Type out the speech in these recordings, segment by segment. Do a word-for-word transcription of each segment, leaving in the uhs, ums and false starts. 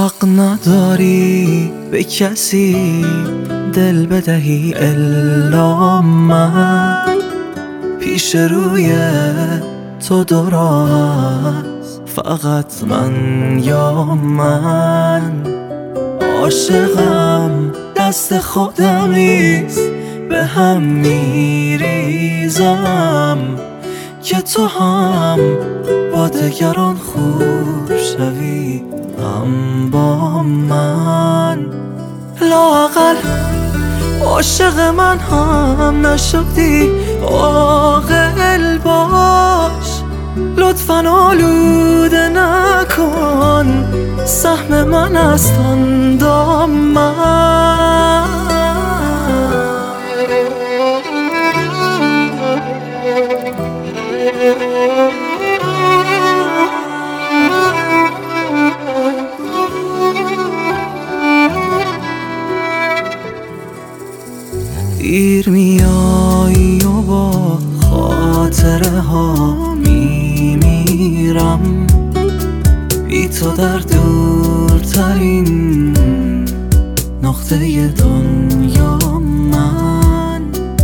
حق نداری به کسی دل بدهی الا من. پیش روی تو دو راه است، فقط من یا من. عاشقم دست خودمیست، به هم میریزم که تو هم با دگران خوب شوی، هم با من. لااقل عاشق من هم نشدی، عاقل باش. لطفاً آلوده نکن سهم من است آن دامن. دیر میایی و با خاطره ها میمیرم، بی تو در دورترین نقطه دنیا من.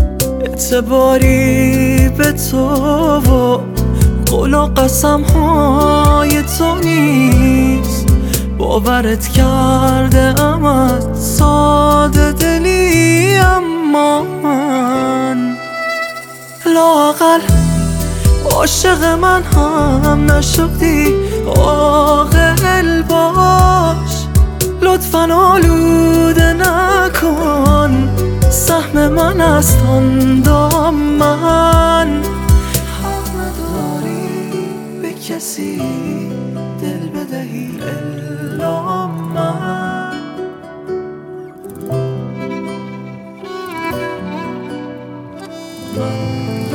اعتباری به تو و قول و قسم های تو نیست، باورت کرده امت ساده دلی، اما من لااقل عاشق من هم نشدی، عاقل باش. لطفاً آلوده نکن سهم من است آن دامن. حق نداری به کسی دل بدهی الا من. من